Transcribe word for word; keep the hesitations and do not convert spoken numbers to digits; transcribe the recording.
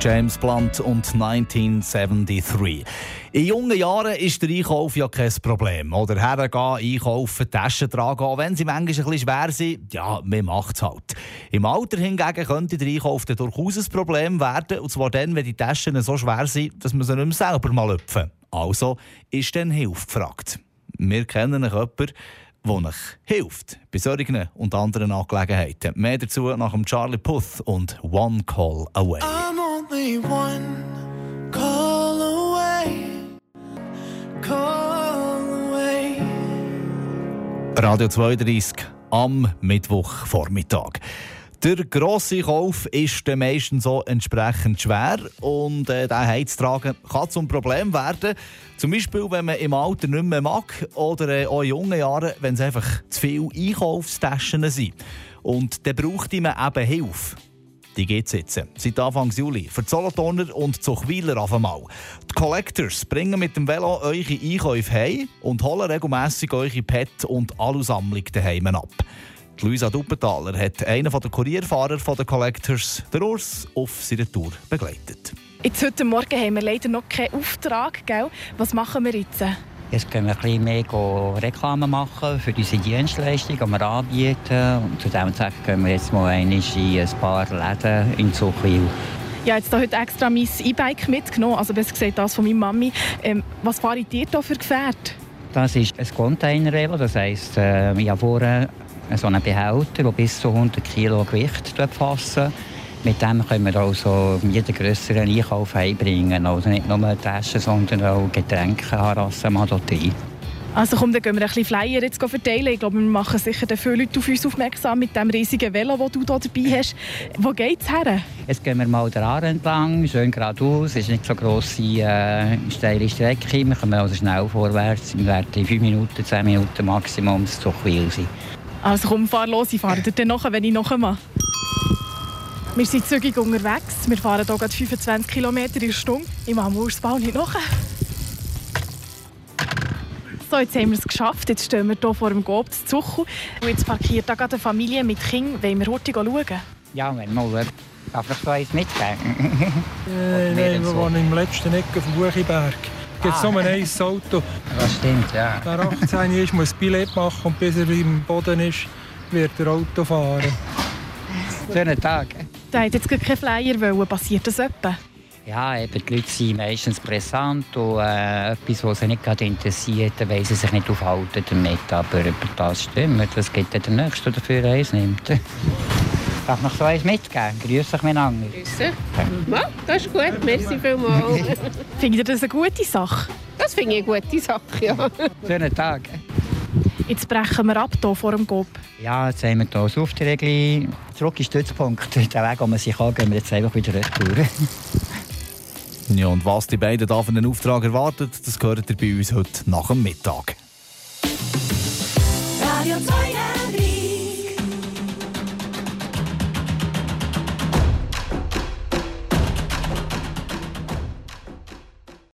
James Blunt und neunzehnhundertdreiundsiebzig. In jungen Jahren ist der Einkauf ja kein Problem. Oder hergehen, einkaufen, Taschen tragen, auch wenn sie manchmal ein bisschen schwer sind. Ja, man macht es halt. Im Alter hingegen könnte der Einkauf dann durchaus ein Problem werden. Und zwar dann, wenn die Taschen so schwer sind, dass man sie nicht mehr selber mal lüpfen. Also ist dann Hilfe gefragt. Wir kennen jemanden, der euch hilft bei solchen und anderen Angelegenheiten. Mehr dazu nach dem Charlie Puth und One Call Away. I'm only one call away, call away. Radio zweiunddreißig am Mittwochvormittag. Der grosse Kauf ist dann meistens so entsprechend schwer und äh, den heimzutragen kann zum Problem werden. Zum Beispiel, wenn man im Alter nicht mehr mag oder äh, auch in jungen Jahren, wenn es einfach zu viele Einkaufstaschen sind. Und dann braucht man eben Hilfe. Die gibt es jetzt seit Anfang Juli für die Solothurner und Zuchwiler auf einmal. Die Collectors bringen mit dem Velo eure Einkäufe heim und holen regelmässig eure Pet- und Alusammlung daheim ab. Die Luisa Duppenthaler hat einen der Kurierfahrer der Collectors, der Urs, auf seiner Tour begleitet. Jetzt heute Morgen haben wir leider noch keinen Auftrag. Gell? Was machen wir jetzt? Jetzt können wir ein bisschen mehr Reklame machen für unsere Dienstleistung, die wir anbieten. Und zu diesem Zweck gehen wir jetzt mal in ein paar Läden in Zuchwil. Ich habe jetzt heute extra mein E-Bike mitgenommen, also besser gesagt das von meiner Mami. Ähm, was fahrt ihr hier für Gefährt? Das ist ein Container-Velo, das heisst, äh, ich habe vorne so einen Behälter, der bis zu hundert Kilo Gewicht fassen. Mit dem können wir also jeden grösseren Einkauf heimbringen. Also nicht nur Taschen, sondern auch Getränke, Harassen, Madotin. Also komm, dann gehen wir ein bisschen Flyer jetzt verteilen. Ich glaube, wir machen sicher viele Leute auf uns aufmerksam mit dem riesigen Velo, das du hier dabei hast. Wo geht's her? Jetzt gehen wir mal der Aare entlang, schön geradeaus. Es ist nicht so grosse, äh, steile Strecke. Wir kommen also schnell vorwärts. Wir werden in fünf Minuten, zehn Minuten Maximum zu Zuchwil sein. Also komm, fahr los, ich fahre dir nachher, wenn ich nachher mache. Wir sind zügig unterwegs. Wir fahren hier gerade fünfundzwanzig Kilometer in der Stunde. Ich mache mir das Bau nicht nachher. So, jetzt haben wir es geschafft. Jetzt stehen wir hier vor dem Coop zu Zuchu. Und jetzt parkiert da gerade eine Familie mit Kindern. Wollen wir heute schauen? Ja, wenn wir schauen. Darf ich so eins mitgeben? Nein, nein, wir wohnen im letzten Ecke vom Buchiberg. Es gibt Ah. nur ein Auto. Das stimmt, ja. Wer achtzehn ist, muss ein Billett machen und bis er im Boden ist, wird er Auto fahren. Schönen Tag. Da hat jetzt gar keinen Flyer wollen. Passiert das etwa? Ja, eben, die Leute sind meistens brisant und äh, etwas, was sie nicht gerade interessiert, dann wollen sie sich nicht aufhalten damit. Aber über das stimmt, das gibt der Nächste, der dafür eins nimmt. Darf ich noch so eins mitgeben? Grüß euch miteinander. Grüße. Ja, das ist gut, merci vielmals. Findet ihr das eine gute Sache? Das finde ich eine gute Sache, ja. Schönen Tag. Jetzt brechen wir ab hier vor dem Coop. Ja, jetzt haben wir hier das Auftragli. Zurück in den Stützpunkt. Den Weg, wo man sich kann, gehen wir jetzt einfach wieder retour. Ja, und was die beiden da von den Auftrag erwartet, das gehört ihr bei uns heute nach dem Mittag. Radio zwei.